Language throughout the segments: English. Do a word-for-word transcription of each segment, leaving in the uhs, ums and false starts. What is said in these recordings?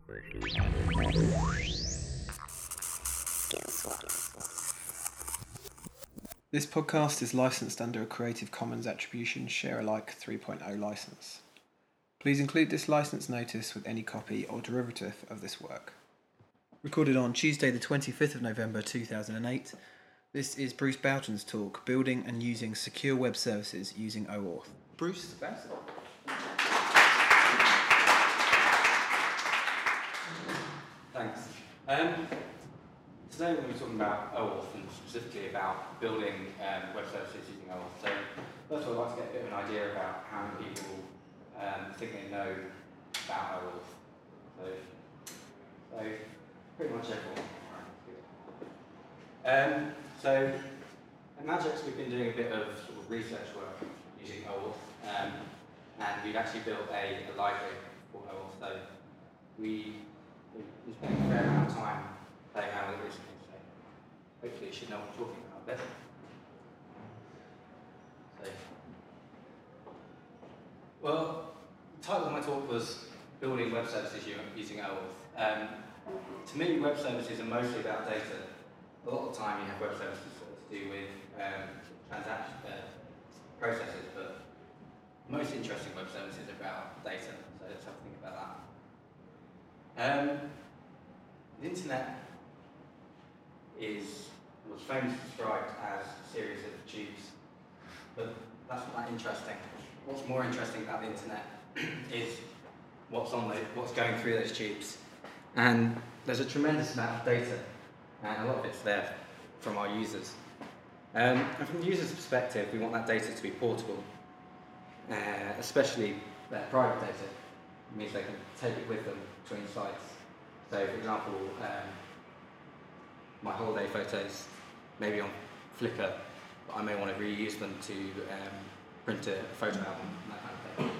This podcast is licensed under a Creative Commons Attribution Share Alike three point oh license. Please include this license notice with any copy or derivative of this work. Recorded on Tuesday the twenty-fifth of November two thousand eight, this is Bruce Boughton's talk, Building and Using Secure Web Services Using OAuth. Bruce Boughton. Thanks. Um, today we're going to be talking about OAuth and specifically about building um, web services using OAuth. So first of all, I'd like to get a bit of an idea about how many people um, think they know about OAuth. So, so pretty much everyone. Um, so at Magix we've been doing a bit of, sort of research work using OAuth, um, and we've actually built a, a library for OAuth. So we we spent a fair amount of time playing around with it recently, so hopefully you should know what I'm talking about a bit. So, well, the title of my talk was Building Web Services Using OAuth. Um, to me, web services are mostly about data. A lot of the time you have web services to do with um, transaction uh, processes, but the most interesting web services are about data, so let's have a think about that. Um, the internet is was famously described as a series of tubes, but that's not that interesting. What's more interesting about the internet is what's on the what's going through those tubes, and there's a tremendous amount of data, and a lot of it's there from our users. Um, and from the user's perspective, we want that data to be portable, uh, especially their private data. It means they can take it with them between sites. So, for example, um, my holiday photos, maybe on Flickr, but I may want to reuse them to um, print a photo album and that kind of thing.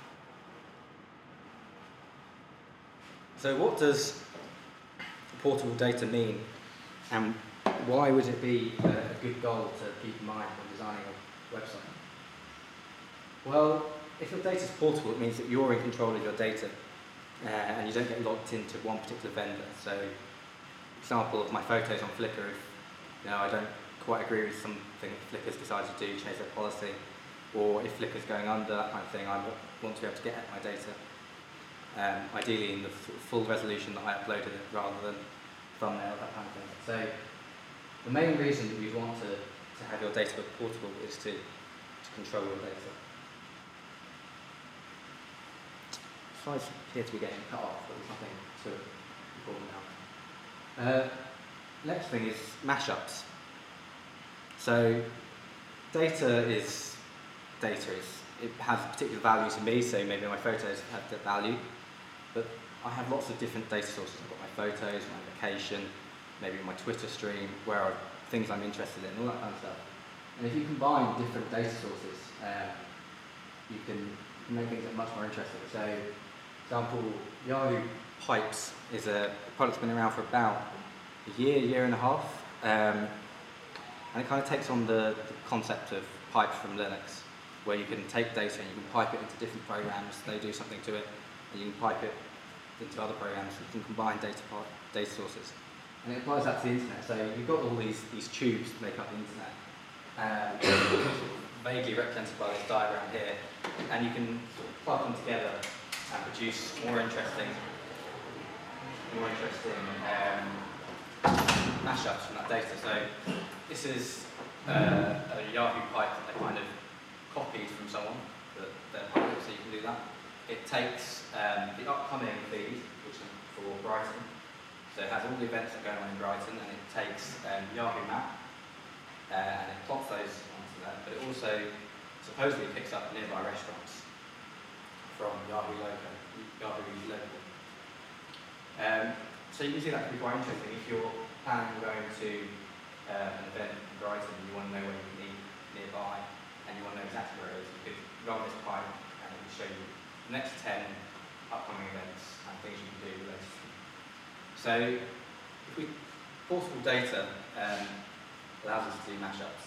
So, what does portable data mean, and why would it be a, a good goal to keep in mind when designing a website? Well, if your data is portable, it means that you're in control of your data, uh, and you don't get locked into one particular vendor. So, example of my photos on Flickr, if you know, I don't quite agree with something Flickr's decided to do, change their policy, or if Flickr's going under, that kind of thing, I want to be able to get at my data. Um, ideally in the f- full resolution that I uploaded it, rather than thumbnail, that kind of thing. So, the main reason that you want to, to have your data portable is to, to control your data. Slides appear to be getting cut off, but there's nothing too important now. Uh, next thing is mashups. So, data is data. Is, it has a particular value to me, so maybe my photos have that value, but I have lots of different data sources. I've got my photos, my location, maybe my Twitter stream, where are things I'm interested in, all that kind of stuff. And if you combine different data sources, uh, you can make things much more interesting. So, for example, Yahoo Pipes is a product that's been around for about a year, year and a half, um, and it kind of takes on the, the concept of pipes from Linux, where you can take data and you can pipe it into different programs, they do something to it, and you can pipe it into other programs, so you can combine data, data sources. And it applies that to the internet. So you've got all these, these tubes to make up the internet, um, vaguely represented by this diagram here, and you can sort of plug them together and produce more interesting, more interesting um, mashups from that data. So this is uh, a Yahoo pipe that they kind of copied from someone, that they're public, so you can do that. It takes um, the upcoming feed, which is for Brighton. So it has all the events that are going on in Brighton, and it takes um, Yahoo Map, uh, and it plots those onto that, but it also supposedly picks up nearby restaurants from Yahoo Local. Yahoo Local. Um, so you can see that can be quite interesting. If you're planning on going to uh, an event in Brighton and you want to know where you can eat nearby, and you want to know exactly where it is, you could run this pipe and it will show you the next ten upcoming events and things you can do related to them. So, if we portable data um, allows us to do mashups.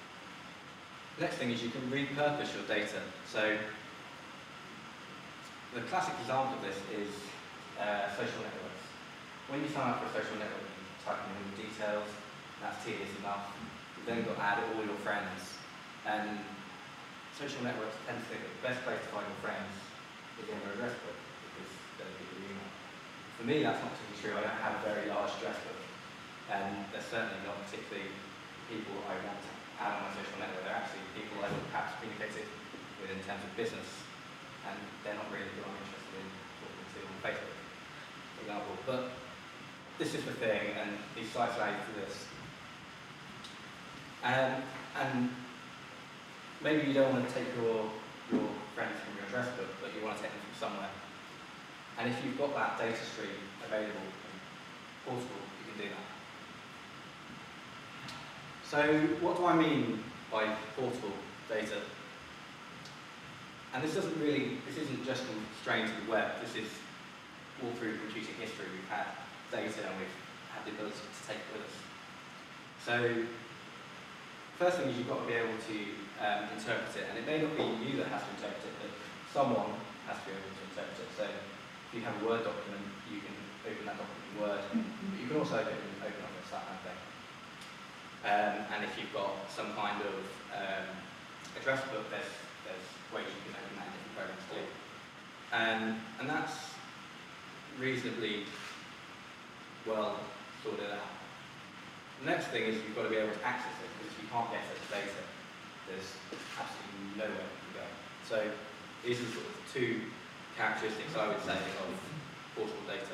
The next thing is you can repurpose your data. So, the classic example of this is uh, social networks. When you sign up for a social network, you type in all the details, that's tedious enough. You've then got to add all your friends. And social networks tend to think that the best place to find your friends is in your address book, because they're the people you email. For me, that's not particularly true. I don't have a very large address book, and they're certainly not particularly people I want to add on my social network. They're actually people I would perhaps communicate with in terms of business, and they're not really who I'm interested in talking to on Facebook, for example. But this is the thing, and these sites allow you to do this. Um, and maybe you don't want to take your, your friends from your address book, but you want to take them from somewhere. And if you've got that data stream available and portable, you can do that. So what do I mean by portable data? And this doesn't really, this isn't just constrained to the web. This is all through computing history. We've had data and we've had the ability to take it with us. So first thing is you've got to be able to um, interpret it, and it may not be you that has to interpret it, but someone has to be able to interpret it. So if you have a Word document, you can open that document in Word, but you can also open, open Office, that kind of thing. Um, and if you've got some kind of um, address book, there's, there's ways you can open that in different programs too. Um, and that's reasonably well sorted out. The next thing is you've got to be able to access it, because if you can't get at the data, there's absolutely nowhere you can go. So these are sort of the two characteristics, I would say, of portable data.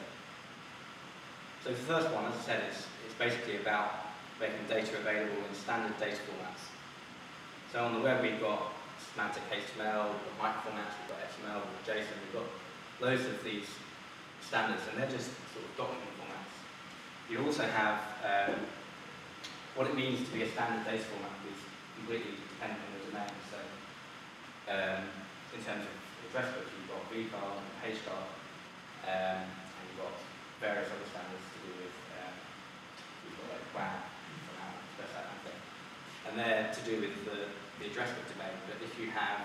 So the first one, as I said, is it's basically about making data available in standard data formats. So on the web we've got semantic H T M L, we've got microformats, we've got X M L, we've got JSON, we've got loads of these standards, and they're just sort of document formats. You also have um, what it means to be a standard data format is completely dependent on the domain. So um, in terms of address books, you've got vCard and PageCard, um, and you've got various other standards to do with, um, you've got like W A M, that kind of thing. And they're to do with the, the address book domain. But if you have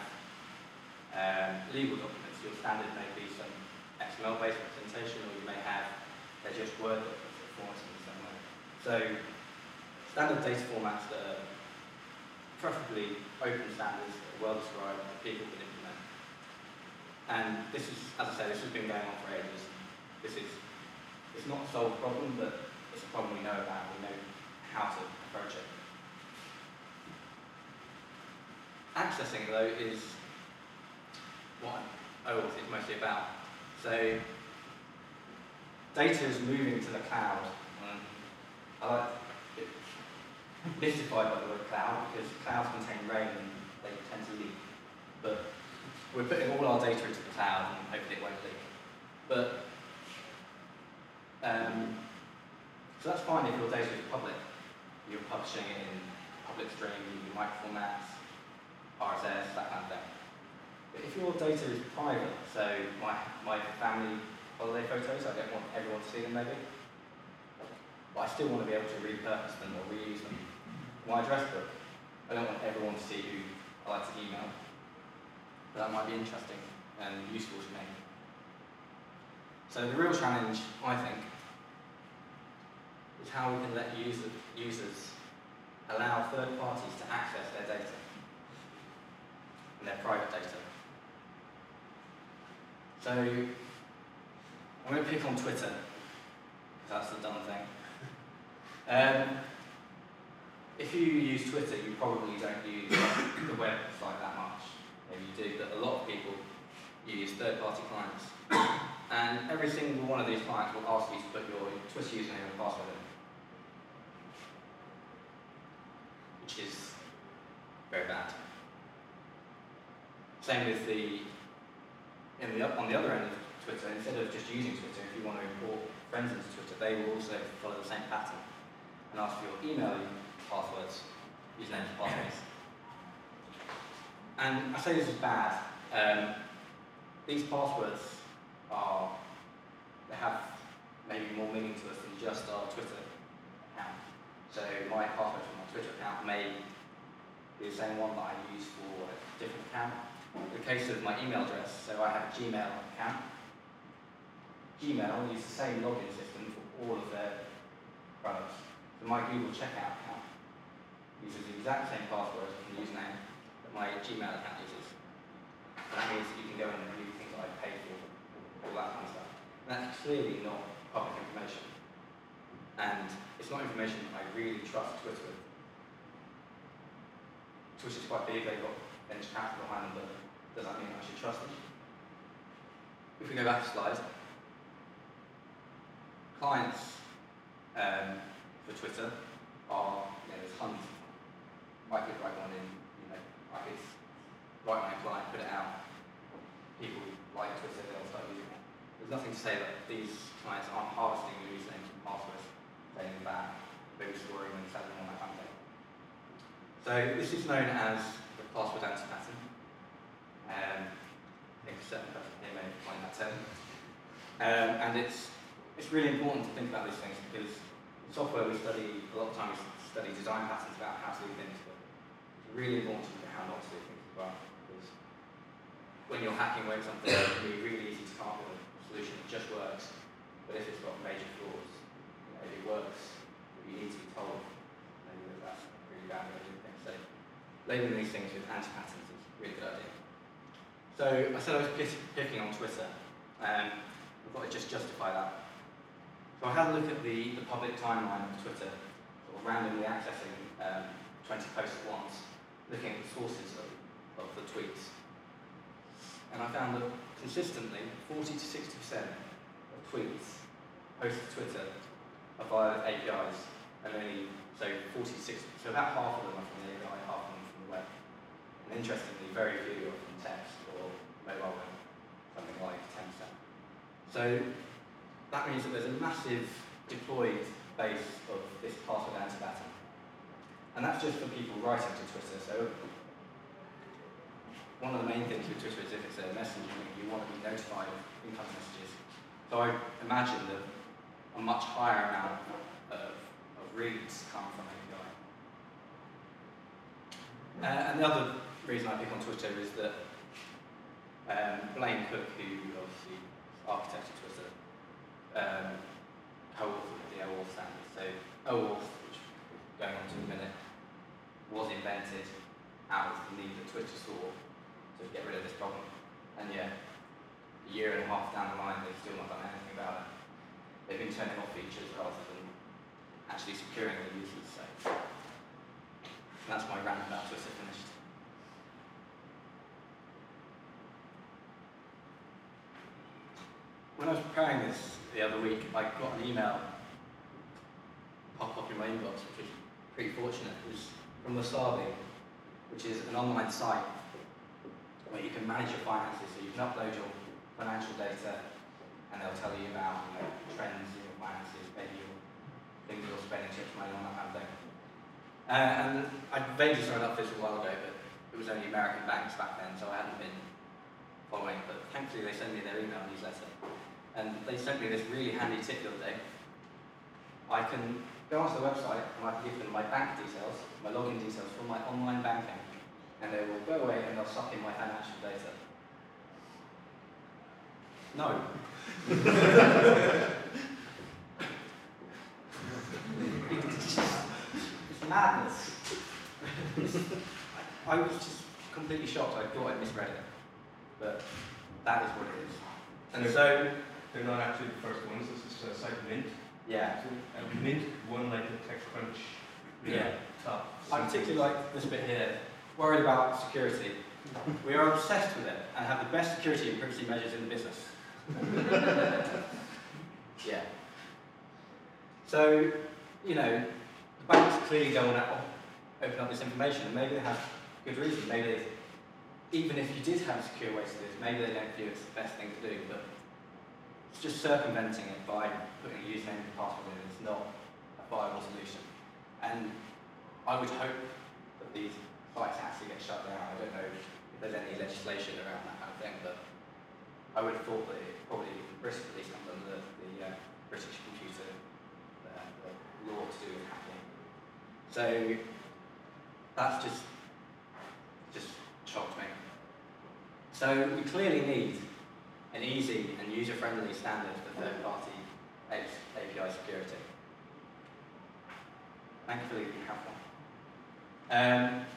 um, legal documents, your standard may be some X M L-based representation, or you may have, they're just Word documents that format in the same way. So standard data formats that are preferably open standards, that are well described, that people can implement. And this is, as I say, this has been going on for ages. This is, it's not a solved problem, but it's a problem we know about, we know how to approach it. Accessing it, though, is what OAuth is mostly about. So data is moving to the cloud. Um, I like it mystified by the word cloud, because clouds contain rain and they tend to leak. But we're putting all our data into the cloud and hoping it won't leak. But um, so that's fine if your data is public. You're publishing it in public stream, using microformats, R S S, that kind of thing. But if your data is private, so my, my family holiday photos, I don't want everyone to see them maybe, but I still want to be able to repurpose them or reuse them. My address book, I don't want everyone to see who I like to email, but that might be interesting and useful to me. So the real challenge, I think, is how we can let user, users allow third parties to access their data and their private data. So I'm going to pick on Twitter, because that's the dumb thing. Um, if you use Twitter, you probably don't use the website that much. Maybe you do, but a lot of people use third-party clients. And every single one of these clients will ask you to put your Twitter username and password in, which is very bad. Same with the, in the on the other end of Twitter, instead of just using Twitter, if you want to import friends into Twitter, they will also follow the same pattern and ask for your email passwords, usernames, passwords. And I say this is bad. Um, these passwords are, they have maybe more meaning to us than just our Twitter account. So my password for my Twitter account may be the same one that I use for a different account, the case of my email address, so I have a Gmail account. Gmail uses the same login system for all of their products. So my Google Checkout account uses the exact same password and username that my Gmail account uses. And that means that you can go in and view things that I paid for, all that kind of stuff. And that's clearly not public information. And it's not information that I really trust Twitter with. Twitter's quite big, they've got venture capital behind them, but does that mean I should trust them? If we go back a slide, clients um, for Twitter are, you know, there's hundreds. I could write one in, you know, I could write my client, put it out. People like Twitter, they'll start using it. There's nothing to say that these clients aren't harvesting the usernames and passwords, taking them back, maybe storing them, selling them, all that kind of thing. So this is known as the password anti-pattern. Um, I think a certain person here may find that term. Um, and it's it's really important to think about these things because in software we study, a lot of time we study design patterns about how to do things, but it's really important to look at how not to do things as well. Because when you're hacking away at something, it can be really easy to come up with a solution that just works, but if it's got major flaws, you know, if it works, but you need to be told maybe that that's a really bad way of doing things. So labeling these things with anti-patterns is a really good idea. So I said I was picking on Twitter, and I thought I'd just justify that. So I had a look at the, the public timeline of Twitter, sort of randomly accessing um, twenty posts at once, looking at the sources of, of the tweets. And I found that consistently, forty to sixty percent of tweets posted to Twitter are via A P Is, and only, so forty to sixty, so about half of them are from the A P I, half of them from the web. And interestingly, very few are from text or mobile web, something like ten percent. So that means that there's a massive deployed base of this password anti-pattern. And that's just for people writing to Twitter. So one of the main things with Twitter is if it's a messenger link, you want to be notified of incoming messages. So I imagine that a much higher amount of, of reads come from A P I. Uh, and the other reason I pick on Twitter is that um, Blaine Cook, who obviously architected Twitter, um, co-authored the OAuth standard. So OAuth, which we're going on to in a minute, was invented out of the need that Twitter saw to get rid of this problem. And yeah, a year and a half down the line, they've still not done anything about it. They've been turning off features rather than actually securing the users. So that's my rant about Twitter finished. When I was preparing this the other week, I got an email pop up in my inbox, which was pretty fortunate. It was from Wasabi, which is an online site where you can manage your finances. So you can upload your financial data, and they'll tell you about, you know, trends in your finances, maybe your things you're spending too much money on, that kind of thing. Uh, and I vaguely signed up for this a while ago, but it was only American banks back then, so I hadn't been following. But thankfully, they sent me their email newsletter. And they sent me this really handy tip the other day. I can go onto the website and I can give them my bank details, my login details for my online banking, and they will go away and they'll suck in my financial data. No. It's madness. I, I was just completely shocked. I thought I misread it. But that is what it is. And so, they're not actually the first ones. This is a site Mint. Yeah. And Mint won like the TechCrunch. Yeah. Top. I particularly like this bit here. Worried about security. We are obsessed with it and have the best security and privacy measures in the business. Yeah. So, you know, the banks clearly don't want to open up this information, and maybe they have good reason. Maybe they, even if you did have secure ways to do this, maybe they don't view it's the best thing to do. But it's just circumventing it by putting a username and password in. It's not a viable solution. And I would hope that these sites actually get shut down. I don't know if there's any legislation around that kind of thing, but I would have thought that it probably, Britain at least, comes under the uh, British computer uh, the law to do with hacking. So that's just just shocked me. So we clearly need an easy and user-friendly standard for third-party A P I security. Thankfully, we have one. Um,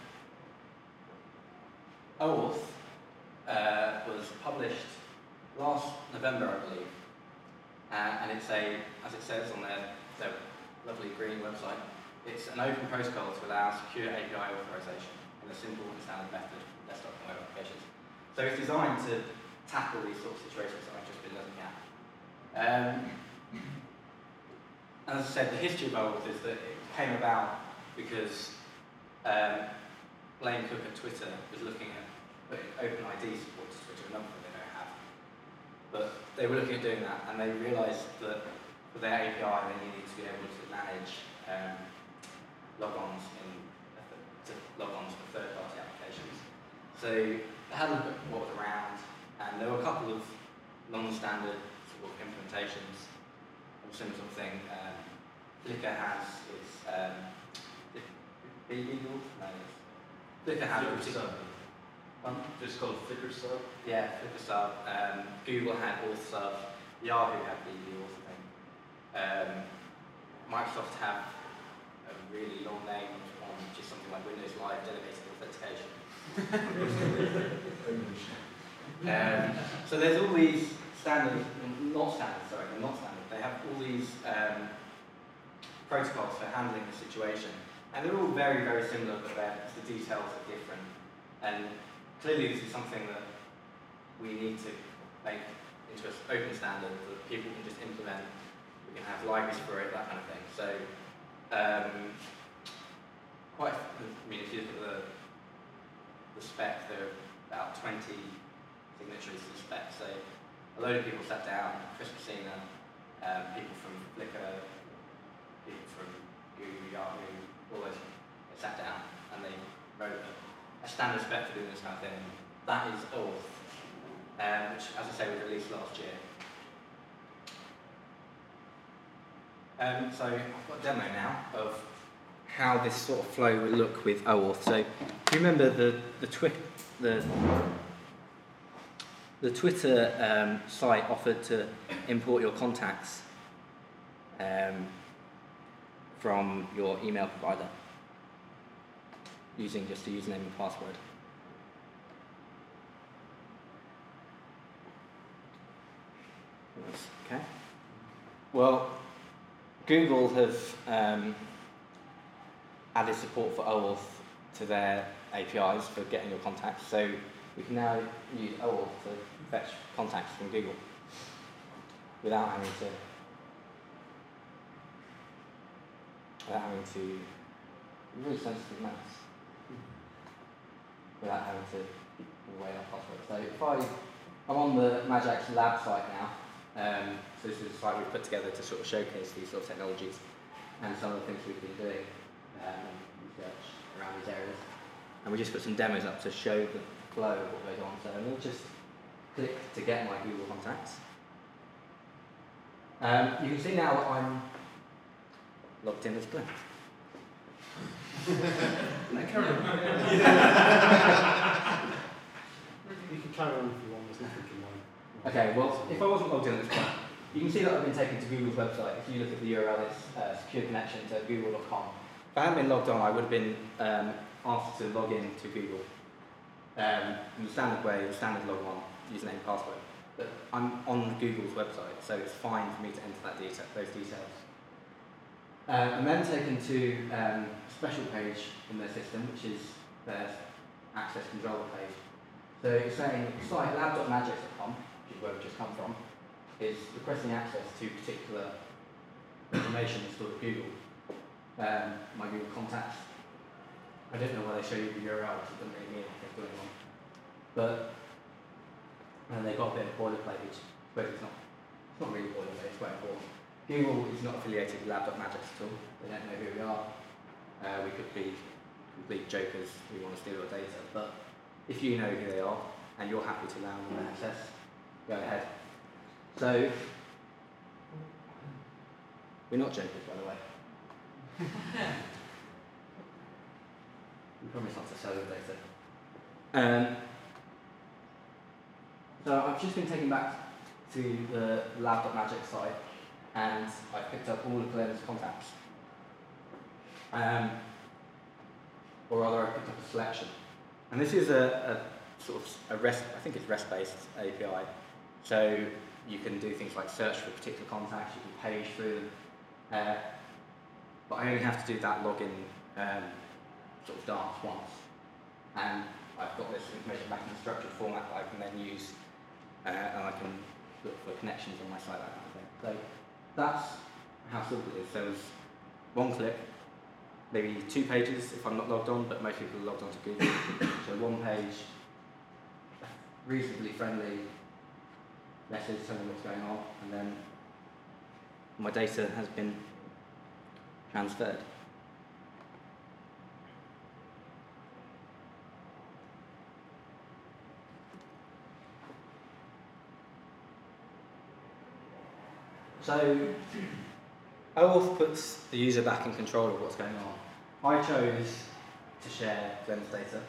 OAuth uh, was published last November, I believe, uh, and it's a, as it says on their, their lovely green website, it's an open protocol to allow secure A P I authorization in a simple and standard method for desktop and web applications. So it's designed to tackle these sorts of situations that I've just been looking at. Um, as I said, the history of OAuth is that it came about because um, Blaine Cook at Twitter was looking at putting OpenID support to Twitter, a number they don't have. But they were looking at doing that, and they realised that for their A P I they needed to be able to manage um, logons in to logons for third-party applications. So they had a look at what was around, and there were a couple of non-standard sort of implementations of similar sort of thing. Um, Flickr has its um, B-Legal? No, it's Flickr has a particular one. Just called Flickr Sub. Yeah, Flickr Sub. Um, Google had AuthSub. Yahoo had the Auth thing. Um, Microsoft have a really long name on just something like Windows Live Delegated Authentication. um, so there's all these standard, not standard, sorry, not standard. They have all these um, protocols for handling the situation, and they're all very, very similar, but the details are different. And clearly, this is something that we need to make into an open standard that people can just implement. We can have libraries for it, that kind of thing. So, um, quite. I mean, if you look at the the spec, there are about twenty signatories to the spec. So, a load of people sat down. Chris Messina, um, people from Flickr, people from Google, Yahoo, all those. They sat down and they wrote a, a standard spec for doing this kind of thing. That is Auth, um, which, as I say, was released last year. Um, so I've got a demo now of how this sort of flow will look with OAuth. So, do you remember the the, twi the, the Twitter um, site offered to import your contacts um, from your email provider using just a username and password? Okay. Well, Google have um, added support for OAuth to their A P Is for getting your contacts, so we can now use OAuth to fetch contacts from Google without having to without having to really sensitive maths without having to give away that password. So if I I'm on the Majax Lab site now. Um, so this is a site we've put together to sort of showcase these sort of technologies and some of the things we've been doing um, research around these areas. And we just put some demos up to show the flow of what goes on. So I'm going to just click to get my Google contacts. Um, you can see now that I'm logged in as Glenn. No, carry on. You can carry on if you want, there's nothing in mind. Okay, well, if I wasn't logged in at this point, you can see that I've been taken to Google's website. If you look at the U R L, it's uh, secure connection to google dot com. If I hadn't been logged on, I would have been um, asked to log in to Google um, in the standard way, the standard log on, username and password. But I'm on Google's website, so it's fine for me to enter that detail, those details. Um, I'm then taken to um, a special page in their system, which is their access control page. So it's saying site lab dot magic dot com, which is where we've just come from, is requesting access to particular information stored at Google. Um, my Google contacts. I don't know why they show you the U R L, because it doesn't really mean anything going on. But and they've got a bit of boilerplate, which but it's not it's not really boilerplate, it's quite important. Google is not affiliated with lab dot magic at all. They don't know who we are. Uh, we could be complete jokers who want to steal our data, but if you know who they are and you're happy to allow them access, go ahead. So, we're not jokers, by the way. We promise not to sell your data. Um, So I've just been taken back to the lab.magic site, and I've picked up all of Glenn's contacts. Um, or rather, I picked up a selection. And this is a, a sort of a REST, I think it's REST-based A P I. So you can do things like search for particular contacts, you can page through them. Uh, but I only have to do that login um, sort of dance once. And I've got this information back in a structured format that I can then use, uh, and I can look for connections on my site, that kind of thing. So that's how simple it is. So it's one click, maybe two pages if I'm not logged on, but most people are logged on to Google. So one page, reasonably friendly message telling me what's going on, and then my data has been transferred. So OAuth puts the user back in control of what's going on. I chose to share Glenn's data.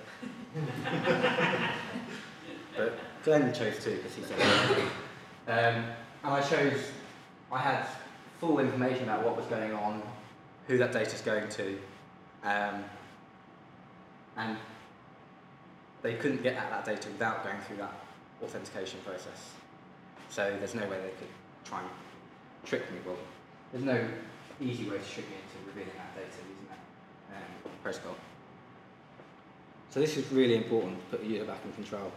But Glenn chose to because he said so. Um, and I chose, I had full information about what was going on, who that data is going to, um, and they couldn't get at that data without going through that authentication process. So there's no way they could try and trick me. Well, there's no easy way to trick me into revealing that data using that um, protocol. So this is really important to put the user back in control.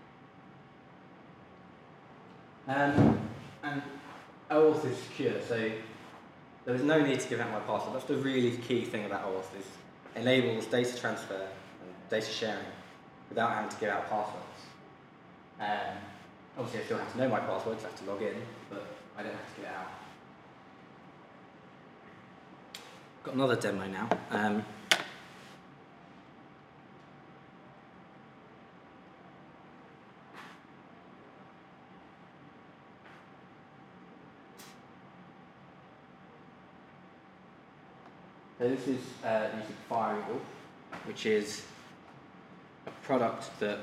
Um, and OAuth is secure, so there is no need to give out my password. That's the really key thing about OAuth, is enables data transfer and data sharing without having to give out passwords. Um, obviously I still have to know my passwords, I have to log in, but I don't have to give it out. Got another demo now. Um, So this is uh, using FireEagle, which is a product that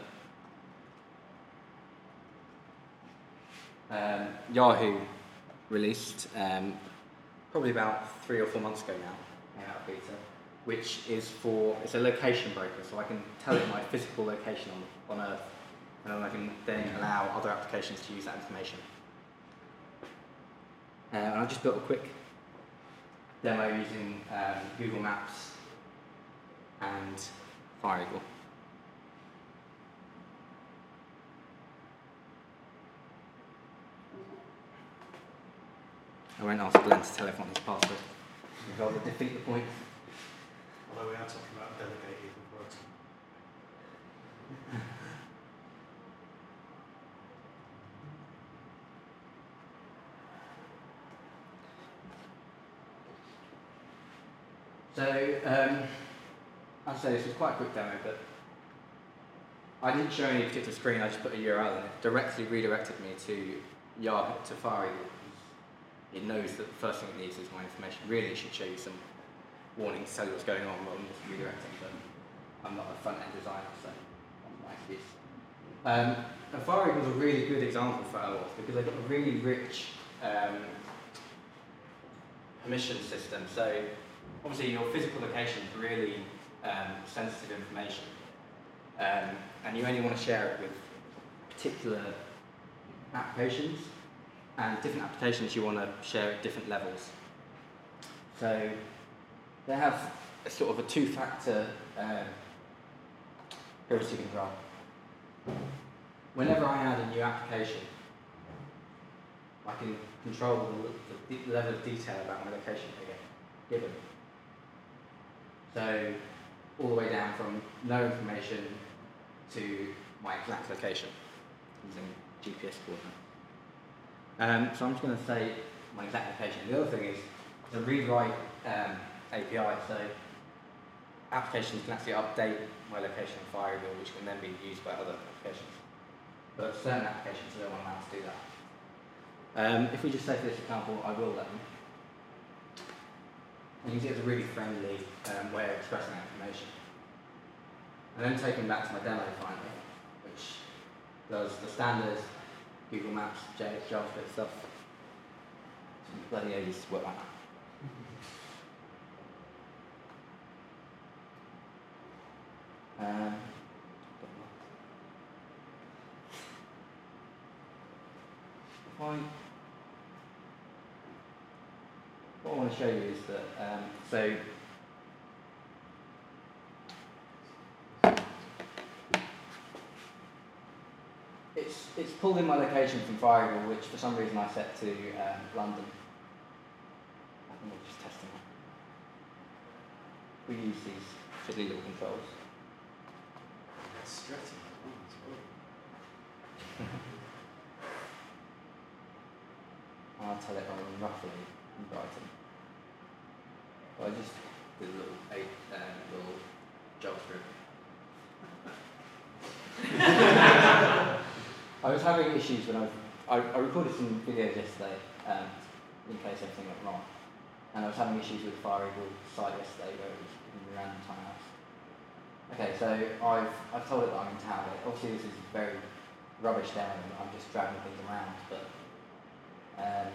um, Yahoo released um, probably about three or four months ago now, out of beta, which is for, it's a location broker, so I can tell it my physical location on, on Earth, and then I can then allow other applications to use that information. Uh, and I just built a quick demo using um, Google Maps and FireEagle. I won't ask Glenn to tell everyone his password, because I'll defeat the point. Although we are talking about delegated authority. So, um, as I say, this was quite a quick demo, but I didn't show any particular screen, I just put a U R L and it directly redirected me to Yahoo, to FireEagle. It knows that the first thing it needs is my information. Really, it should show you some warnings to tell you what's going on rather than just redirecting, but I'm not a front-end designer, so that's my excuse. Um, and FireEagle is a really good example for OAuth because they've got a really rich um, permission system. So, obviously, your physical location is really um, sensitive information, um, and you only want to share it with particular applications, and different applications you want to share at different levels. So they have a sort of a two-factor uh, privacy control. Whenever I add a new application, I can control the, the level of detail about my location again, given. So all the way down from no information to my exact location using G P S coordinates. Um, so I'm just going to say my exact location. The other thing is the read-write um, A P I. So applications can actually update my location in FireEagle, which can then be used by other applications. But certain applications don't want to do that. Um, if we just say for this example, I will let them. And you can see it's a really friendly um, way of expressing that information. And then taking back to my demo finally, which does the standard Google Maps, J- JavaScript stuff. Some bloody ages to work like that. Um, if I, what I want to show you is that, um, so it's it's pulled in my location from Firewall, which for some reason I set to um, London. I think we're just testing it. We use these fiddly little controls. It's stressing. I'll tell it on roughly in Brighton. But I just did a little eight um, little JavaScript. I was having issues when I, I I recorded some videos yesterday, um, in case everything went wrong, and I was having issues with Firewall site yesterday where it was giving me random timeouts. Okay, so I've I've told it that I'm in town. Obviously, this is very rubbish down, and I'm just dragging things around, but. Um,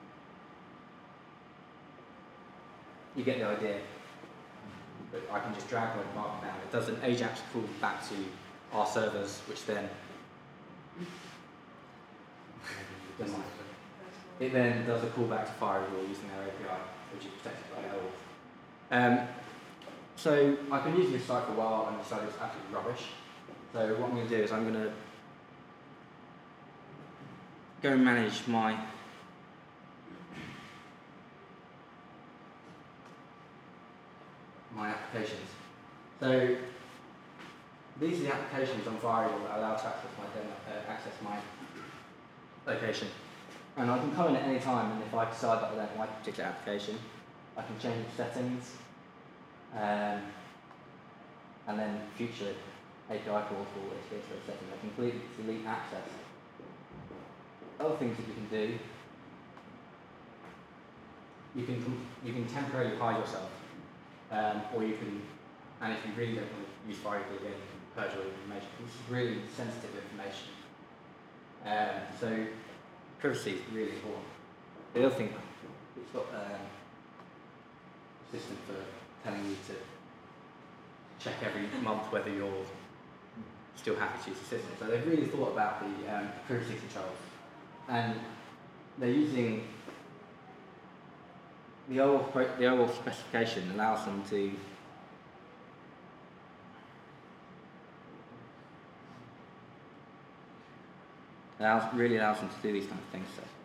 you get the idea. But I can just drag my mark down. It does an Ajax call back to our servers, which then it then does a callback to Firewall using their A P I, which is protected by O auth. Um, so I've been using this site for a while and decided it's absolutely rubbish. So what I'm going to do is I'm going to go and manage my my applications. So these are the applications on Firewall that allow to access my demo, uh, access my location. And I can come in at any time, and if I decide that I don't like a particular application, I can change the settings, um, and then future A P I calls will adhere to those settings. I completely delete access. Other things that you can do, you can you can temporarily hide yourself. Um, or you can, and if you really don't want to use Firewall again, you can purge all your information. This is really sensitive information. Um, so privacy is really important. The other thing, it's got um, a system for telling you to check every month whether you're still happy to use the system. So they've really thought about the um, privacy controls. And they're using The O auth, the O auth specification allows them to allows, really allows them to do these kind of things. So.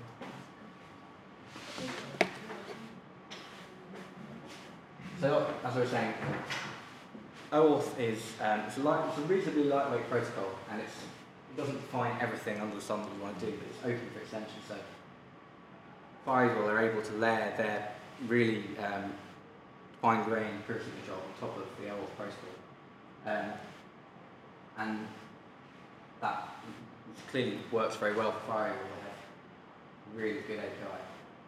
So, as I was saying, O auth is um, it's, a light, it's a reasonably lightweight protocol, and it's, it doesn't define everything under the sun that you want to do, but it's open for extension. So, Firewall are able to layer their really um, fine-grained privacy control on top of the O auth protocol, um, and that clearly works very well for Firewall. They have really good A P I.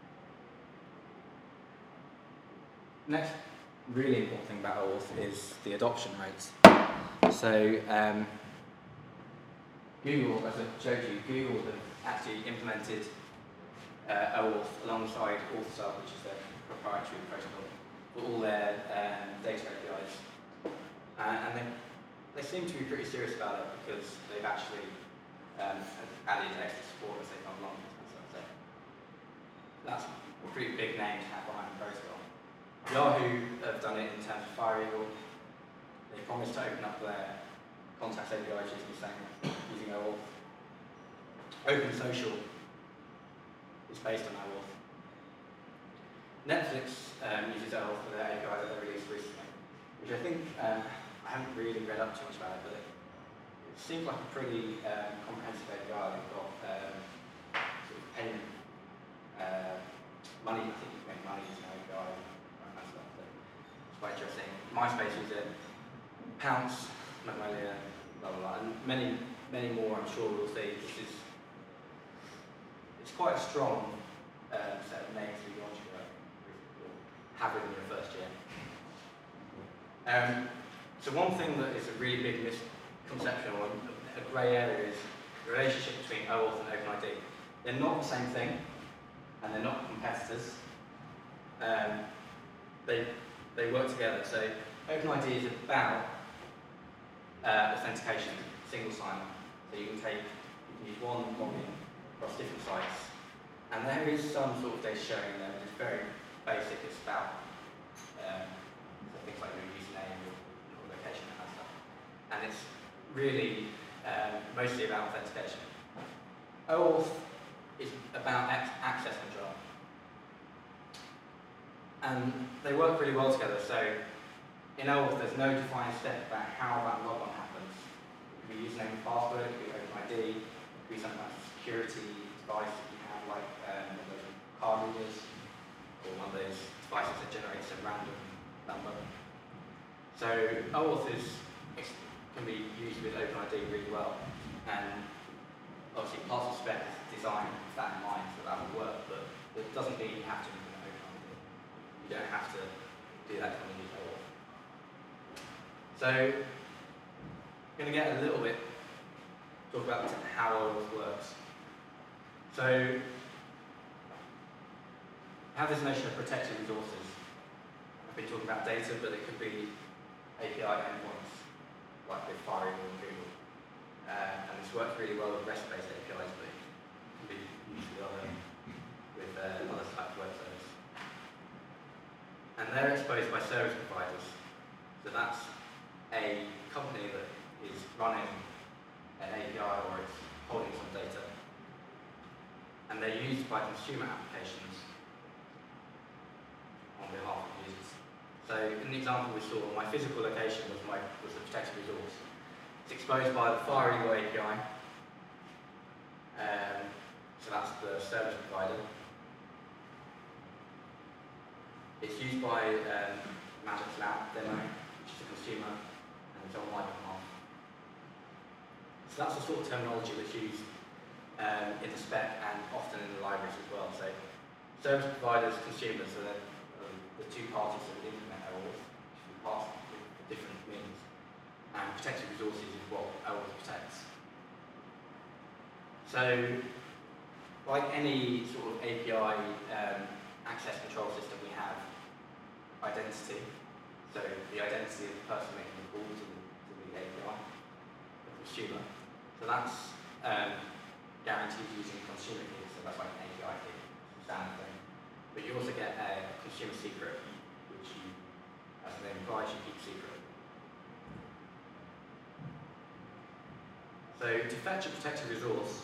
Next really important thing about O auth is the adoption rates. So um, Google, as I showed you, Google have actually implemented uh, O auth alongside AuthSub, which is their proprietary protocol, for all their um, data A P Is. Uh, and they, they seem to be pretty serious about it because they've actually um, added extra support as they come along. So that's a pretty big name to have behind the protocol. Yahoo have done it in terms of Firewall. They promised to open up their contacts A P I using the same, using O auth. OpenSocial is based on O auth. Netflix um, uses O auth for their A P I that they released recently, which I think, um, I haven't really read up too much about it, but it, it seems like a pretty um, comprehensive A P I. They've got um, sort of payment, uh, money, I think you can make money using A P I. Quite interesting. MySpace uses it, Pounce, Magnolia, blah blah blah, and many, many more. I'm sure we'll see. This is it's quite a strong uh, set of names that you want to have within your first year. Um, so one thing that is a really big misconception or a grey area is the relationship between OAuth and OpenID. They're not the same thing, and they're not competitors. Um, they, they work together. So OpenID is about uh, authentication, single sign-on. So you can take, you can use one login across different sites. And there is some sort of data sharing in there, but it's very basic. It's about um, things like your username, your, your location, and that stuff. And it's really um, mostly about authentication. OAuth is about ac access control. And they work really well together. So in OAuth, there's no defined step about how that logon happens. It could be username and password, it could be OpenID, it could be something like a security device that you have, like um, one of those card readers, or one of those devices that generates a random number. So OAuth is, can be used with OpenID really well. And obviously, parts of spec is designed with that in mind, so that will work, but it doesn't mean you have to implement OpenID. You don't have to do that when you use OAuth. So, I'm going to get a little bit, talk about how OAuth works. So, I have this notion of protected resources. I've been talking about data, but it could be A P I endpoints, like with Fireball and Google. Uh, and this works really well with REST-based A P Is, but it can be used with other, with, uh, other types of web service. And they're exposed by service providers. So that's a company that is running an A P I or it's holding some data. And they're used by consumer applications on behalf of users. So in the example we saw, my physical location was, my, was the protected resource. It's exposed by the FireEagle A P I. Um, so that's the service provider. It's used by um, Magic Lab Demo, which is a consumer, and it's on my behalf. So that's the sort of terminology that's used um, in the spec and often in the libraries as well. So service providers, consumers are the, are the two parties that would implement OAuth, which would pass with different means. And protected resources is what OAuth protects. So, like any sort of A P I um, access control system, we have identity. So the identity of the person making the call to the, to the A P I, the consumer. So that's um, guaranteed using consumer keys. So that's like an A P I key, standard thing. But you also get a consumer secret, which you, as the name implies, you keep secret. So to fetch a protected resource,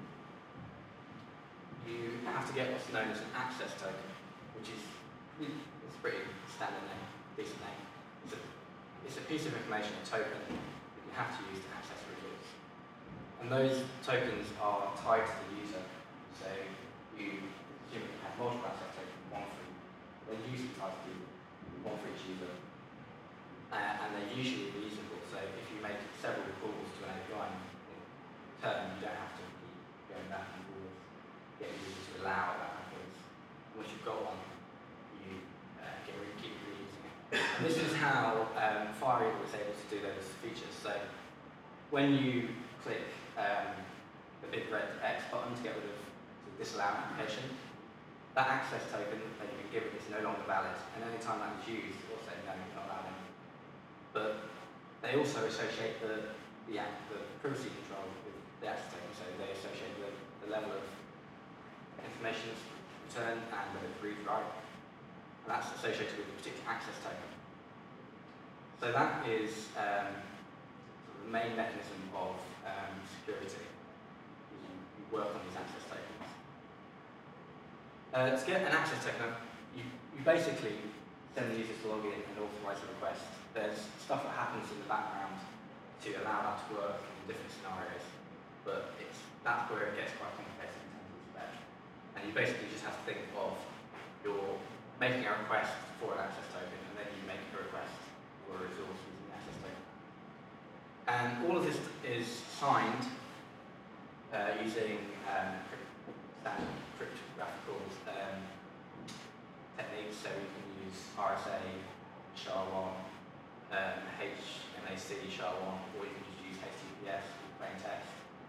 you have to get what's known as an access token, which is it's a pretty standard name, decent name. It's a, it's a piece of information, a token, that you have to use to access a resource. And those tokens are tied to the user. So you consumer can have multiple access tokens, one for they're usually tied to the user, one for each user. Uh, and they're usually reusable. So if you make several calls to an A P I, term, you don't have to keep going back and forth, get users to allow that happens. Once you've got one, you uh, can re keep reusing it. And this is how um, FireEagle is able to do those features. So when you click um, the big red X button to get rid of to disallow an application, that access token that you've been given is no longer valid. And any time that is used, it will say no, you're not allowed it. But they also associate the the, the privacy control with the access token, so they associate the, the level of information that's returned and whether it's read write, and that's associated with a particular access token. So that is um, sort of the main mechanism of um, security. You, you work on these access tokens. Uh, to get an access token, you, you basically send the users to log in and authorize the request. There's stuff that happens in the background to allow that to work in different scenarios, but it's, that's where it gets quite complicated in terms of spec. And you basically just have to think of you're making a request for an access token, and then you make a request for a resource using the access token. And all of this is signed uh, using um, standard cryptographical um, techniques, so you can use R S A, S H A one, um, H M A C, S H A one, or you can just use H T T P S, plain text.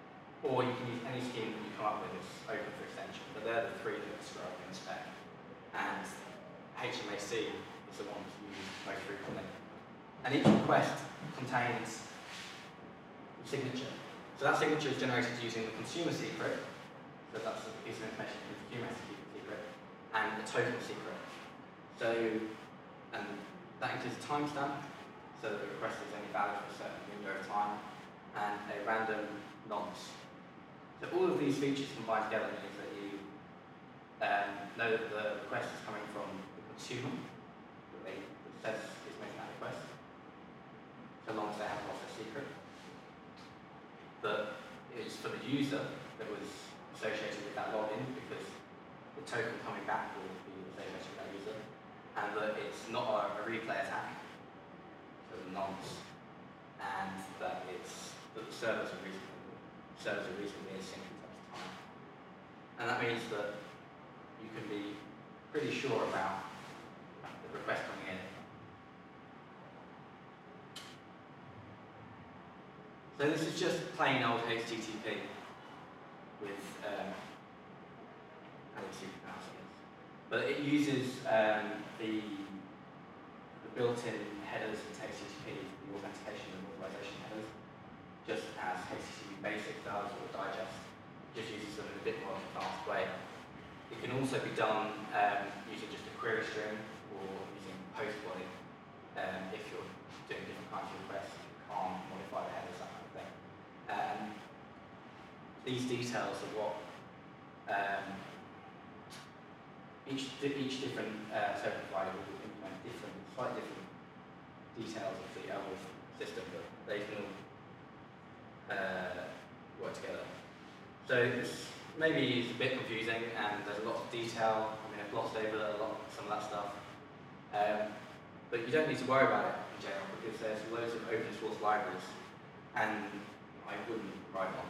or you can use any scheme that you come up with. It's open for extension, but they're the three that are described in the spec. And H M A C is the one that's used most frequently. And each request contains a signature. So that signature is generated using the consumer secret, so that's a piece of information from the consumer secret, and a token secret. So, and that includes a timestamp, so that the request is only valid for a certain window of time, and a random nonce. So all of these features combined together means that you um, know that the request is coming from the consumer, that, they, that says is making that request, so long as they have lost their secret. That it's for the user that was associated with that login, because the token coming back will be associated with that user, and that it's not a, a replay attack, so the nonce, and that it's that the servers are reasonably, servers are reasonably async in terms of time. And that means that you can be pretty sure about the request coming in. So this is just plain old H T T P with um, adding superpowers, I guess. But it uses um, the, the built-in headers into H T T P, the authentication and authorization headers, just as H T T P Basic does, or Digest, just uses them in a bit more advanced way. It can also be done um, using just a query string or using post body um, if you're doing different kinds of requests. You can't modify the headers, that kind of thing. Um, these details are what um, each each different uh, service provider will implement different, slightly different details of the O auth system, but they can all uh, work together. So this maybe is a bit confusing, and there's a lot of detail. I mean, I've glossed over a lot, some of that stuff. Um, but you don't need to worry about it in general, because there's loads of open source libraries, and I wouldn't write one.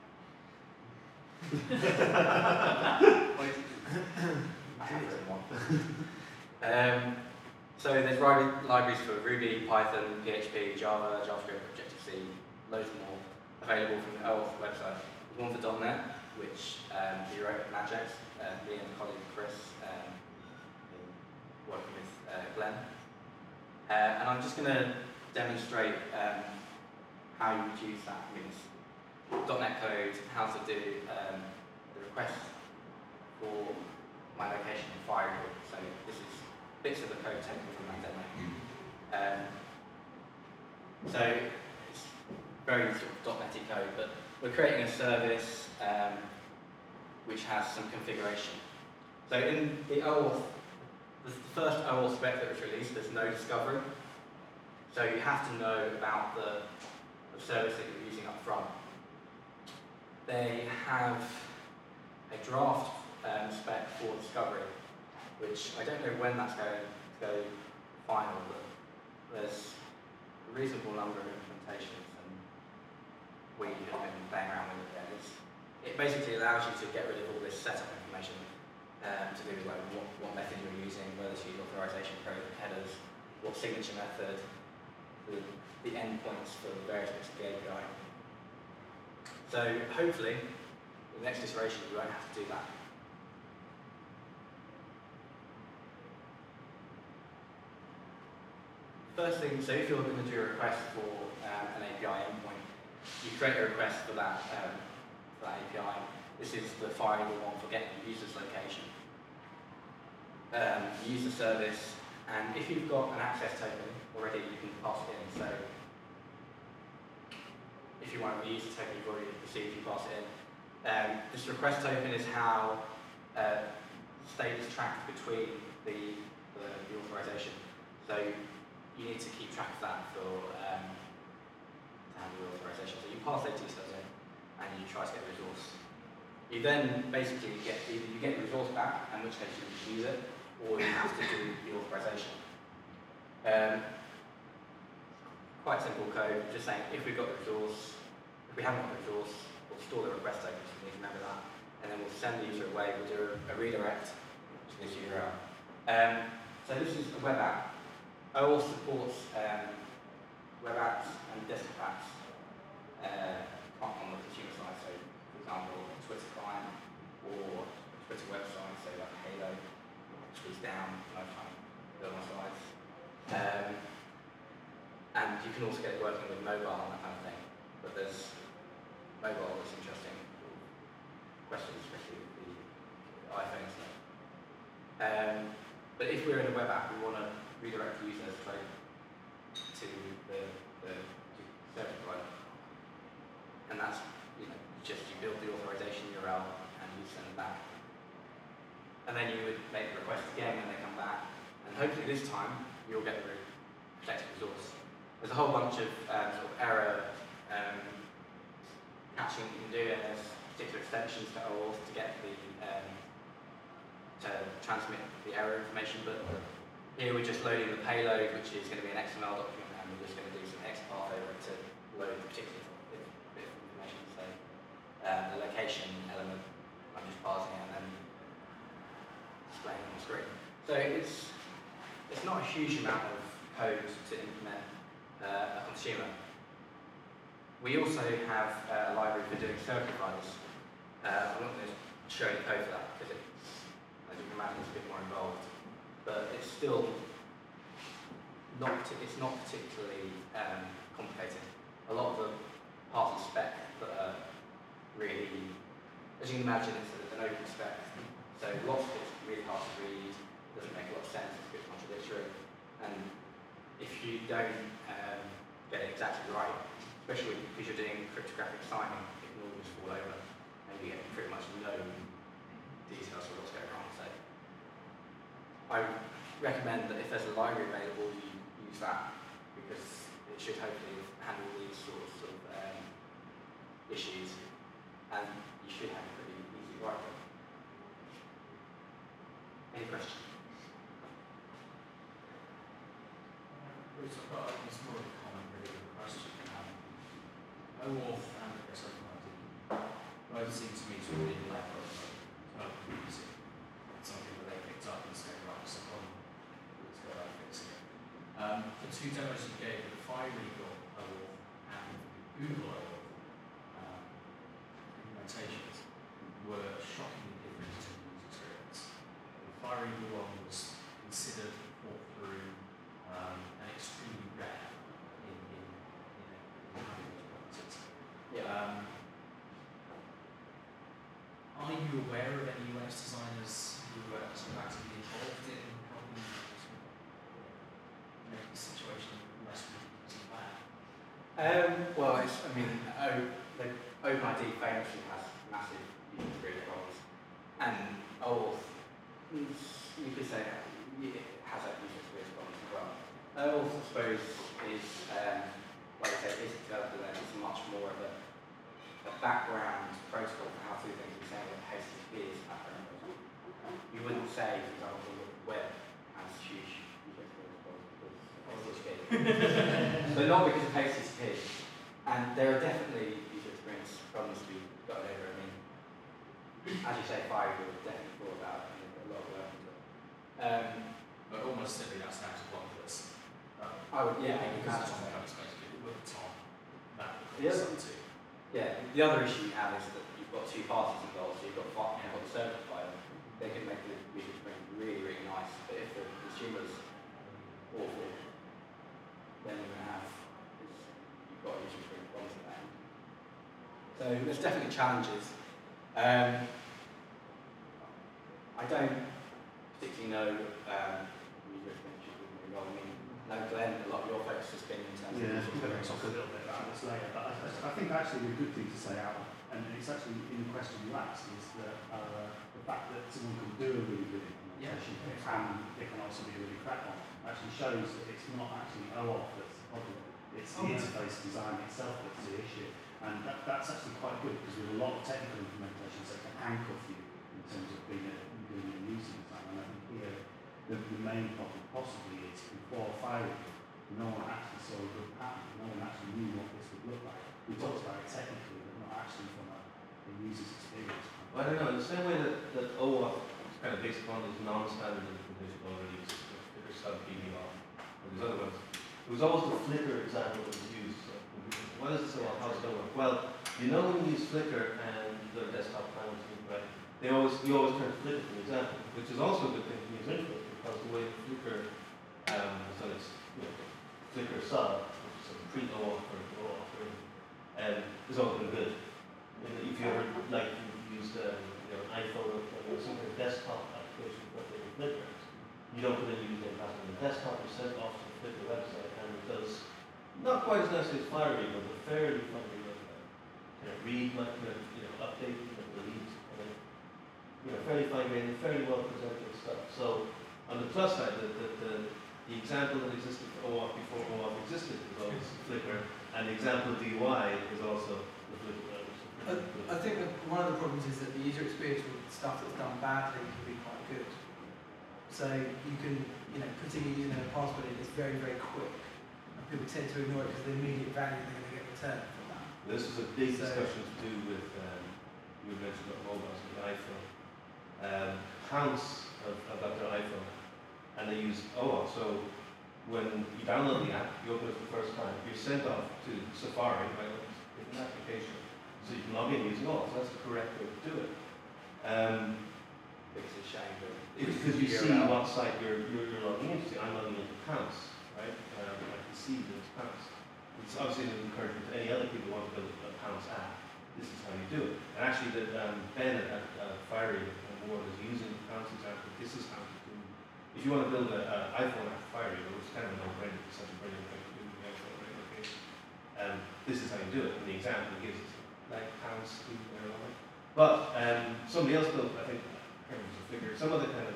I have written one. Um, so there's libraries for Ruby, Python, P H P, Java, JavaScript, Objective-C, loads more available from the O auth website. There's one for dot net, which um, we wrote at Magix, uh, me and a colleague Chris, um, working with uh, Glenn. Uh, and I'm just going to demonstrate um, how you would use that. I mean, it's dot net code, how to do um, the request for my location in Firewall. So this is bits of the code taken from that demo. Um, so it's very sort of .NET-y code, but we're creating a service um, which has some configuration. So in the O auth, the first O auth spec that was released, there's no discovery. So you have to know about the, the service that you're using up front. They have a draft um, spec for discovery, which I don't know when that's going to go final, but there's a reasonable number of implementations, and we have been playing around with it again. It's, it basically allows you to get rid of all this setup information um, to do with like what, what method you're using, whether to use authorization code headers, what signature method, the, the endpoints for the various bits of the A P I. So hopefully, the next iteration you won't have to do that. First thing, so if you're going to do a request for um, an A P I endpoint, you create a request for that, um, for that A P I. This is the file you want for getting the user's location. Um, you use the service, and if you've got an access token already, you can pass it in. So if you want to reuse the token you've already received, you pass it in. Um, this request token is how uh, state is tracked between the, the, the authorization. So you need to keep track of that for um, to handle your authorization. So you pass those details in, and you try to get the resource. You then basically get either you get the resource back, in which case you can use it, or you have to do the authorization. Um, quite simple code, just saying if we've got the resource, if we haven't got the resource, we'll store the request token, so we need to remember that, and then we'll send the user away, we'll do a, a redirect to this U R L. Um, so this is a web app. O auth supports um, web apps and desktop apps uh, on the consumer side, so example, a Twitter client or a Twitter website, say like Halo, which was down when I was trying to build my slides. Um, and you can also get it working with mobile and that kind of thing. But there's mobile that's interesting questions, especially with the iPhone stuff. Um, but if we're in a web app, we want to redirect the user straight to the, the service provider. And that's, you know, just you build the authorization U R L and you send it back. And then you would make the request again when they come back. And hopefully this time, you'll get the protected resource. There's a whole bunch of um, sort of error um, catching you can do, and there's particular extensions to OAuth to get the um, to transmit the error information. But here we're just loading the payload, which is going to be an X M L document, and we're just going to do some XPath over it to load the particular bit, bit of information. So um, the location element, I'm just parsing it and then displaying it on the screen. So it's it's not a huge amount of code to implement uh, a consumer. We also have uh, a library for doing service providers. Uh, I'm not going to show you the code for that because it's, as you can imagine, it's a bit more involved. But it's still not, it's not particularly um, complicated. A lot of the parts of the spec that are really, as you can imagine, it's an open spec. So lots of it's really hard to read, doesn't make a lot of sense, it's a bit contradictory. And if you don't um, get it exactly right, especially because you're doing cryptographic signing, it can all just fall over and you get pretty much no details of what's going on. So I recommend that if there's a library available, you use that because it should hopefully handle these sorts of um, issues and you should have a pretty easy library. Any questions? Bruce, I've got a small comment really with a question. Um, OAuth and S O P both seem to me to have been left over using something that they picked up and said, right, it's a problem, let's go about fixing it. Um, the two demos you gave, the FireEagle OAuth and Google OAuth um, implementations, were shockingly different to the user experience. The FireEagle one was considered, thought through, um, and extremely rare in, in, in, in having those properties. Yeah. Um, are you aware of any U X designers who are sort of actively involved in helping make the situation less bad? Um, well, it's, I mean, o, the OpenID famously has massive user experience problems, and OAuth, you could say, it has that user experience problems as well. OAuth, I suppose, is, um, like I say, is developed and it's much more of a, a background protocol for how to do things. You're saying that H T T P is a background protocol. You wouldn't say, for example, that web has huge user experience problems because of H T T P. But not because of H T T P. And there are definitely user experience problems to be gotten over. I mean, as you say, FireEagle was definitely thought about and a lot of work into it. Um, But almost simply that's down to blockers. Um, I would, yeah, I would because it's imagine. on the code space, it will Tom that would Yeah. some too. Yeah, the other issue you have is that you've got two parties involved, so you've got, fi- you've got the service provider, they can make the user experience really, really nice, but if the consumer's awful, then you're going to have, you've got user experience problems at that end. So there's definitely challenges. Um, I don't particularly know um, user experience really well. I mean, no, Glenn, a lot of your focus has been in terms Yeah, of we're going user to experience. talk a little bit about this later, but I, I think actually the good thing to say out, and it's actually in the question you asked, is that uh, the fact that someone can do a really good implementation Yeah. and it can also be a really crap one actually shows that it's not actually OAuth that's the problem, it's the Oh, no. interface design itself that's the issue. And that, that's actually quite good because with a lot of technical implementations that can handcuff you in terms of being a, doing a user design. And I think here the, the main problem possibly is before FireEagle, no one actually saw a good pattern, no one actually knew what this would look like. We talked about it technically, but not actually from a, a user's experience. Well, I don't know, in the same way that, that OAuth is kind of based upon this non-standard implementation already, Flickr sub P D off, and these other ones. It was always the Flickr example that was used. So why does it say, well, how's it going to work? Well, You know when you use Flickr and the desktop panels, right? They always we always turn to Flickr for an example, which is also a good thing to use Influence because the way Flickr um, so it's you know, Flickr sub, which is a pre-OAuth or OAuth offering, um, is all been good. You know, if you ever like you used um, you know, an iPhone or some kind of desktop application for Flickr, you don't put in your username and password on the desktop, you send it off to the Flickr website and it does not quite as nicely as FireReader, but fairly friendly. Kind of read, might kind of, you know, update, you know, delete, kind of, you know, fairly fine-grained, fairly well presented stuff. So on the plus side, the, the, the, the example that existed for OAuth before OAuth existed was always Flickr, and the example of D U I is also the Flickr. I, I think that one of the problems is that the user experience with stuff that's done badly can be quite good. So you can, you know, putting a username and password in is very, very quick, and people tend to ignore it because the immediate value they're going to get returned from that. This was a big So- discussion to do with, um, you mentioned about mobiles and the iPhone. Um, Pounce have, have got their iPhone, and they use OAuth. So when you download the app, you open it for the first time, you're sent off to Safari, right? It's an application, so you can log in using OAuth. So that's the correct way to do it. Um, It's a shame that It's because you see what site you're, you're, you're logging into. I'm logging into Pounce, right? Um, I can see that it's Pounce. It's obviously an encouragement to any other people who want to build a Pounce app. This is how you do it. And actually, that um, Ben at uh, Fiery Award is using the Pounce example. This is how to do it. If you want to build an iPhone app for Fiery, which is kind of a no-brainer, it's such a brilliant thing to do with the iPhone, right? Okay. Um, this is how you do it. And the example gives us like Pounce to their own. But um, somebody else built, I think, Figure some other kind of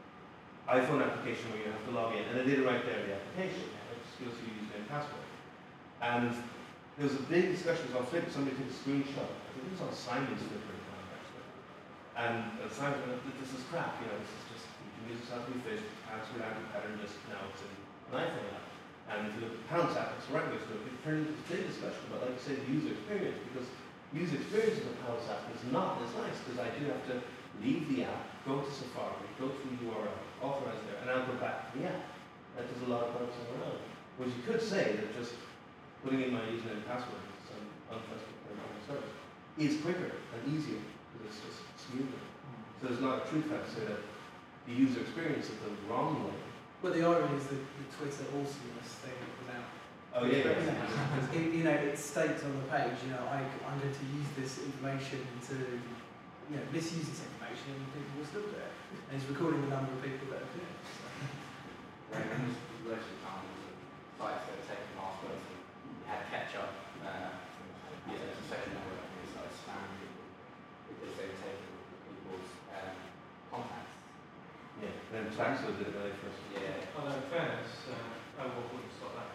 iPhone application where you have to log in, and they did it right there in the application. It just gives you username and password. And there was a big discussion on Flickr. Somebody took a screenshot. I think it was on Simon's Flickr account actually. And uh, Simon went, "This is crap. You know, this is just you can use this how to be fished. Password and pattern just now it's in an iPhone app." And if you look at the Pounce app, it's the right way to do it. It turned into this big discussion about, like you say, the user experience, because user experience of the Pounce app is not as nice because I do have to leave the app, go to Safari, go to the U R L, authorize there, and I'll go back to the app. That does a lot of bouncing around. Whereas you could say that just putting in my username and password into some untrusted third-party service is quicker and easier because it's just smoother. So there's a lot of truth to say that the user experience is the wrong way. But the irony is that the Twitter awesomeness thing without. Oh yeah, You yeah. know, it, you know, it states on the page, you know, I, I'm going to use this information to, you know, misuse this information, and people will still do it. And it's recording the number of people that have done it. So. Right, and there's loads of examples of sites that have taken passwords and you had ketchup, uh, yeah, it's a social network, and it started spamming people because they were taking people's um, contacts. Yeah, and then Traxler did it when they first. Yeah. Although in fairness, uh, OAuth wouldn't stop that.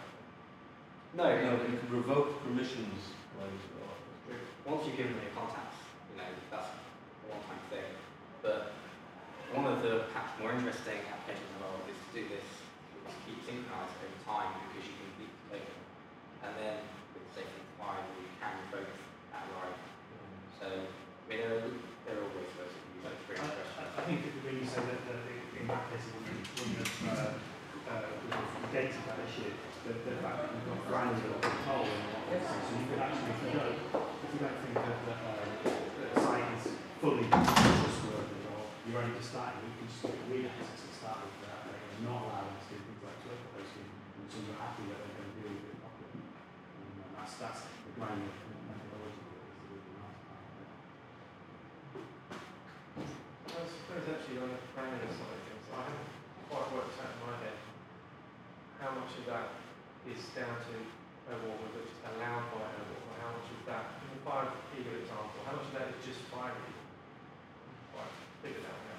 No, No, but you can revoke permissions while you go off. once you've given them your contacts, you know, that's a one-time thing. But one of the perhaps more interesting applications in the world is to do this, is to keep synchronized over time because you can keep the token. And then with safety file, you can revoke that right. So, I mean, there are, there are always those who use it. It's very I, interesting. I, I think when you say that, that in that case it wouldn't, wouldn't have uh, uh, negated that issue, the, the fact that you've got branding or control and what else, so you could actually, if you don't, if you don't think that, that, uh, that a site is fully trustworthy or you're only just starting, you can just read access and start with that and not allow them to do things like Twitter posting until you're happy that they're going to deal with it properly. And uh, that's, that's the grain of methodology that is the really nice part of it. I suppose actually on the granular side of things, I haven't quite worked out in my head how much of that is down to OAuth, which is allowed by OAuth, or how much of that, in the five eager example, how much of that is just Fiery? Quite figure that out.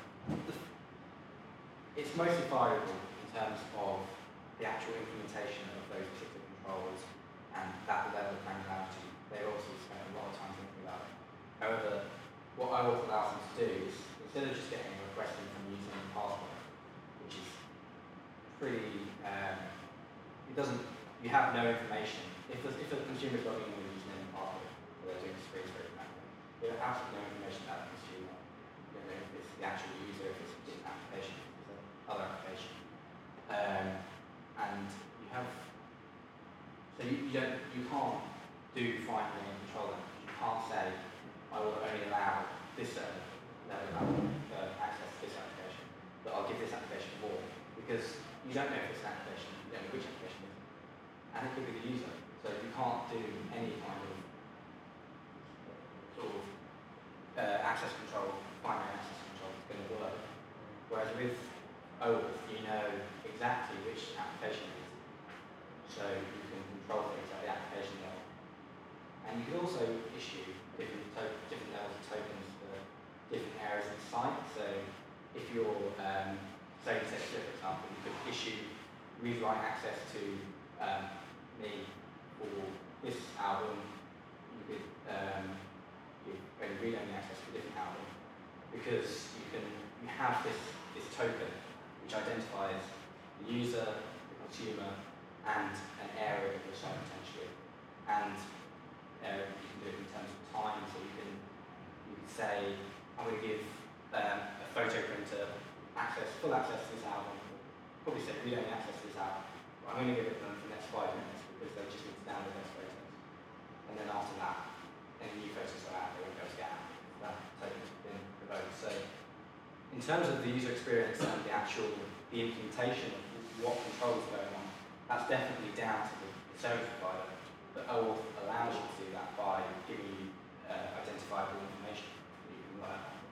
It's mostly variable in terms of the actual implementation of those particular controls and that level of granularity. They've obviously spent a lot of time thinking about it. However, what OAuth allows them to do is, instead of just getting a request in from using a password, which is pretty, um, it doesn't, you have no information. If the, if the consumer is logging in with using a password, or they're doing screen scraping, you have absolutely no information about the consumer. You don't know if it's the actual user, if it's a different application, if it's another application. Um, and you have, so you, you don't, you can't do fine grained control language. You can't because you don't know if it's an application, you don't know which application it is, and it could be the user. So you can't do any kind of sort of uh, access control, binary access control is going to work. Whereas with OAuth, you know exactly which application it is. So you can control things at the application level. And you can also issue different, to- different levels of tokens for different areas of the site. So if you're, um, say, for example, you could issue read-write access to um, me for this album. You could um, you only read-only access for a different album because you can you have this this token which identifies the user, the consumer, and an area of the site potentially. And uh, you can do it in terms of time, so you can you can say, I'm going to give um, a photo printer access, full access to this album. Probably say we don't access to this album, but I'm going to give it them for the next five minutes because they just need to download those photos. And then after that, any new photos go out, they won't be able to get out. That token's been revoked. So in terms of the user experience and the actual the implementation of what control is going on, that's definitely down to the, the service provider. But OAuth allows you to do that by giving you uh, identifiable information that you can work on.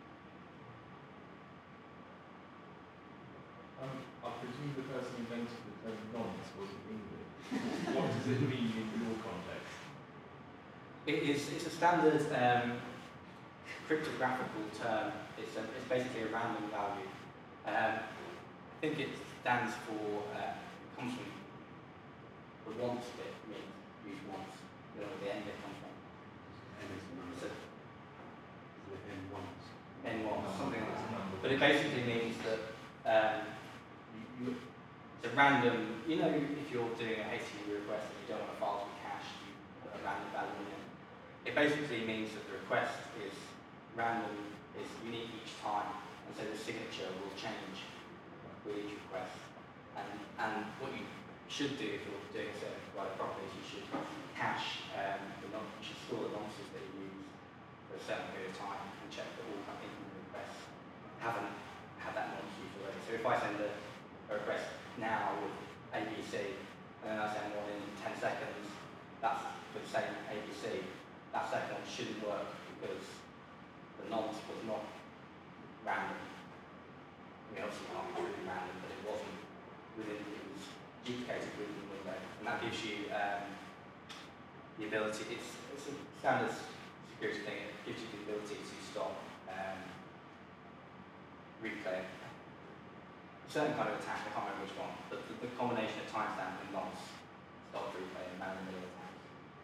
Um, I presume the person who invented the term nonce wasn't English. What does it mean in your context? It is, it's a standard um, cryptographical term. It's, a, it's basically a random value. Um, I think it stands for, uh, it comes from the once bit, means use once. You know where the end bit comes from. N is the number. So, Is it N once? N one, something like that. Number. But it basically means that um, you, you, it's a random, you know, if you're doing a H T T P request and you don't want a file to be cached, you put a random value in it. It basically means that the request is random, is unique each time, and so the signature will change with each request. And, and what you should do if you're doing a service provider properly is you should cache, um, the non you should store the nonces that you use for a certain period of time and check that all incoming requests haven't had that nonce used already. So if I send a, a request now with A B C, and then I send one in ten seconds, that's with the same A B C, that second one shouldn't work because the nonce was not random. I mean, obviously not really random, but it wasn't within, it was duplicated within the window. And that gives you um, the ability, it's, it's a standard security thing, it gives you the ability to stop um, replay. A certain kind of attack, I can't remember which one, but the, the combination of timestamp and nonce stop replay and manual attacks.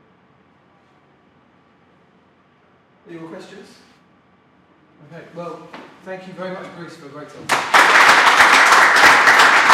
Any more questions? Okay, well, thank you very much, Bruce, for a great talk.